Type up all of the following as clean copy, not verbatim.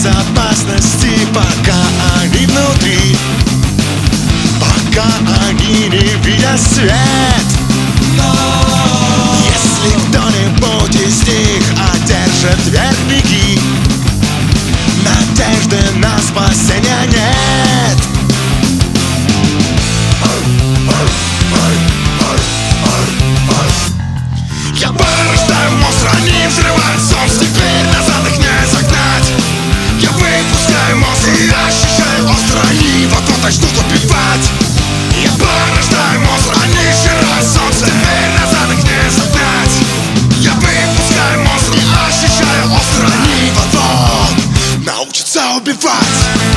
безопасности, пока они внутри, пока они не видят свет. Если кто-нибудь из них одержит верх, беги, надежды на спасение нет. Я порождаю монстра, они взрывают солнце, теперь назад их не загнать. Я выпускаю монстра и ощущаю остро, они вот-вот начнут убивать. Я порождаю монстра, они сжирают солнце, теперь назад их не загнать. Я выпускаю монстра и ощущаю остро, они вот-вот научатся убивать.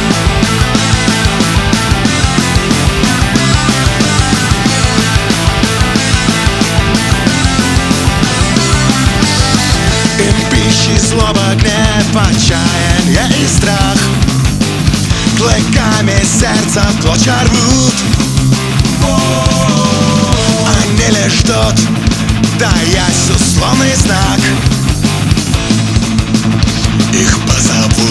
Злоба, гнев, отчаяние и страх клыками сердца в клочья рвут. Они лишь ждут, даясь условный знак. Их позовут.